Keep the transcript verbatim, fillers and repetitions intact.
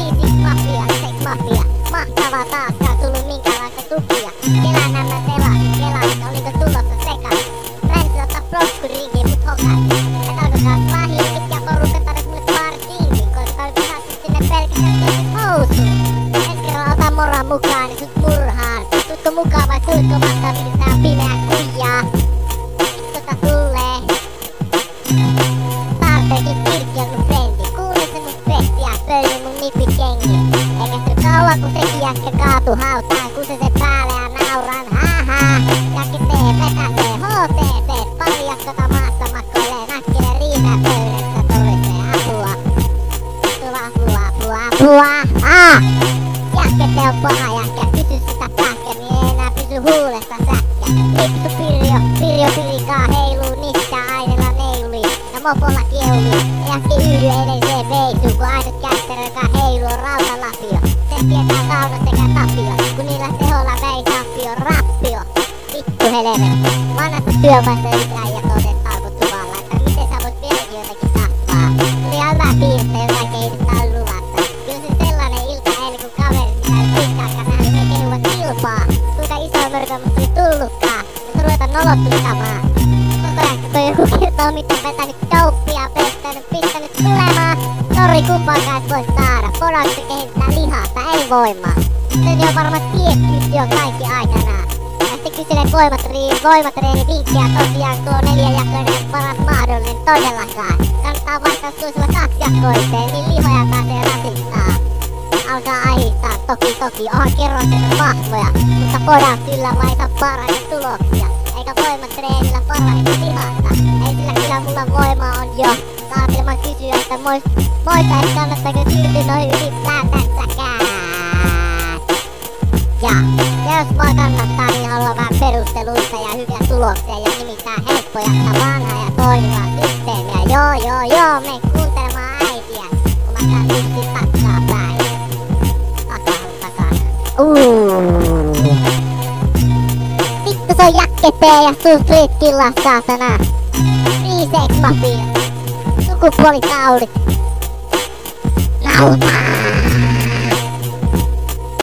Easy mafia, sex mafia. Mahtavaa taaskaan tullut minkälaista tukia. Kelaa nämä selasin, kelaan, oliko tulossa sekas. Fränsi ottaa proskurinkiin mut hokasi. Et alkokaa slahiikit ja porukat tarvit mulle partinkin. Koska oli pihastus sinne pelkästään tehnyt housuun. Ensi kerralla ota mora mukaan ja sut murhaan. Tutko mukaan vai kulutko matkaa pidetään pimeää kujaa. Tota tulee. Starterkin Kirkki on mun frendi. Kuule se mun pestiä, pöydin mun nipikengi. Eikä se kauan kun sekin jätkä kaatu hautaan. Kusese päälle ja nauran, haha. Jätkä tee, vetäsee, H T C. Paljaskota maassa makoilee, nakkelee riimää pöydässä toiseen. Apua. Apua, apua, apua, apua. Ah! Jätkä se on paha jätkä, pysy sitä pähkä, niin ei enää pysy huulesta sätkä. Lipsu Pirjo, Pirjo Pirikaa heiluu, niistä ainella neuli. Ja mopolla keuli, ja jätki yhdy edelliseen veisuun, kun ainut kätterö, joka heiluu on rautalapio. Sen tietää sauna sekä tapio, kun niillä teholla vei tappio, rappio. Vittu helvetti, vanhasta työpaista yhtään ja toisen talkut tuvalla, että miten sä voit vieläkin jotenkin tappaa. Tuli ihan hyvä piiristä, jota kehitystä on luvassa. Kyllä se sellainen ilta eilen kun kaverit mitä pitkääkään nähnyt, me kehuvat kilpaa. Kuinka iso mörkö mut tuli tullutkaan, jos ruveta nolottustamaan. Koko ajan kun joku kertoo mitä vetänyt douppia, pestänyt, pistänyt tulemaan. Sori kumpaakaan et voi saada, podaukset kehitetään lihasta, ei voimaa. Sen jo varmaan tietty on kaikki aikanaan. Ja sitten kyselee voimatreeni, voimatreeni vinkkejä tosiaan tuo neljäjakoinen paras mahdollinen todellakaan. Kannattaa vaihtaa suosilla kaksijakoiseen, niin lihoja pääsee rasittaa. Alkaa ahistaa, toki toki, onhan kerroiset vahvoja. Mutta podaus kyllä vaan ei saa parhaita tuloksia. Eikä voimatreenillä parhaita lihasta. Ei sillä kyllä mulla voima on jo. Saat ilman kysyä, että mois, moista et kannattaako siirtyä noin ylipäätänsäkään. Ja jos voi kannattaa, niin haluaa vähän perusteluita ja hyviä tuloksia ja nimittäin helppoja ja vanhaa ja toimivaa systeemiä. Joo joo joo, me kuuntelemaan äitiä, kun mä tää yksin takkaa päin. Takana, takana. Uuuu. Vittu se on jakkepee ja tuu street killa saatana. Free sex mafia. Sukupuolitaulit. Nautaa.